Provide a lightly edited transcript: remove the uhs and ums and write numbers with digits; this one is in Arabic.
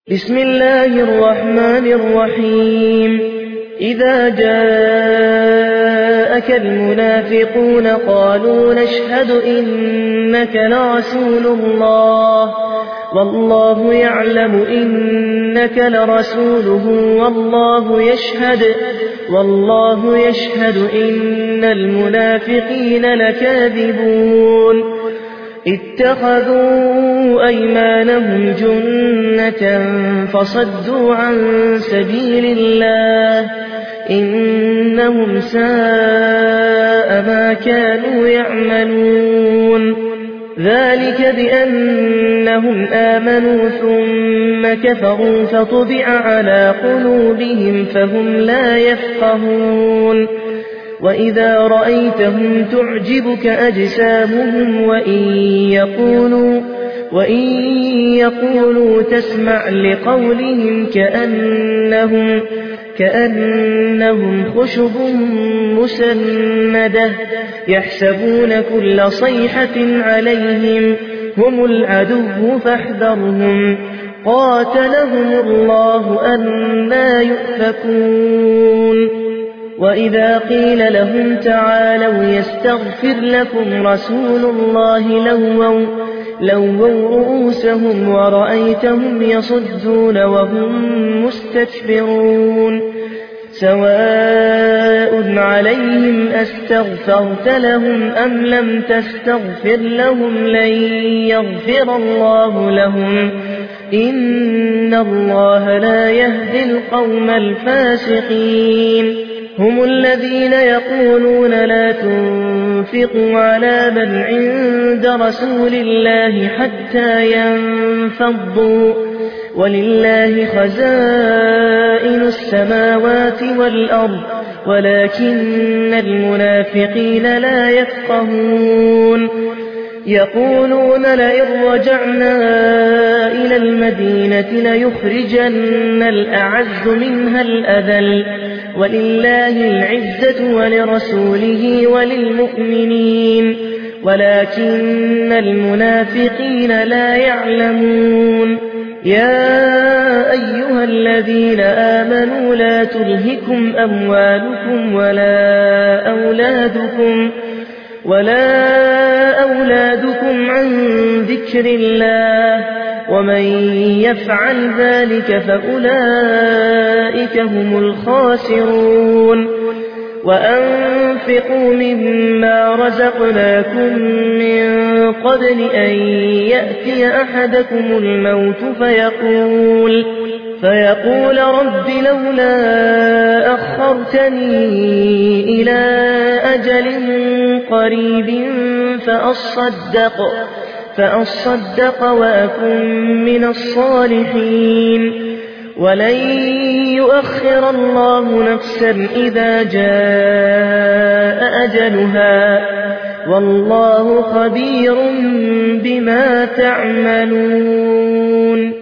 بسم الله الرحمن الرحيم إذا جاءك المنافقون قالوا نشهد إنك لرسول الله والله يعلم إنك لرسوله والله يشهد إن المنافقين لكاذبون اتخذوا أيمانهم جنة فصدوا عن سبيل الله إنهم ساء ما كانوا يعملون ذلك بأنهم آمنوا ثم كفروا فطبع على قلوبهم فهم لا يفقهون وإذا رأيتهم تعجبك أجسامهم وإن يقولوا تسمع لقولهم كأنهم خشب مسندة يحسبون كل صيحة عليهم هم العدو فاحذرهم قاتلهم الله أنى يؤفكون وإذا قيل لهم تعالوا يستغفر لكم رسول الله لووا رؤوسهم ورأيتهم يصدون وهم مستكبرون سواء عليهم أستغفرت لهم أم لم تستغفر لهم لن يغفر الله لهم إن الله لا يهدي القوم الفاسقين هم الذين يقولون لا تنفقوا على من عند رسول الله حتى ينفضوا ولله خزائن السماوات والأرض ولكن المنافقين لا يفقهون يقولون لئن رجعنا إلى المدينة ليخرجن الأعز منها الأذل ولله العزة ولرسوله وللمؤمنين ولكن المنافقين لا يعلمون يا أيها الذين آمنوا لا تلهكم أموالكم ولا أولادكم عن ذكر الله ومن يفعل ذلك فأولئك هم الخاسرون وأنفقوا مما رزقناكم من قبل أن يأتي أحدكم الموت فيقول رب لولا أخرتني إلى أجل قريب فأصدق وأكن من الصالحين ولن يؤخر الله نفسا إذا جاء أجلها والله خبير بما تعملون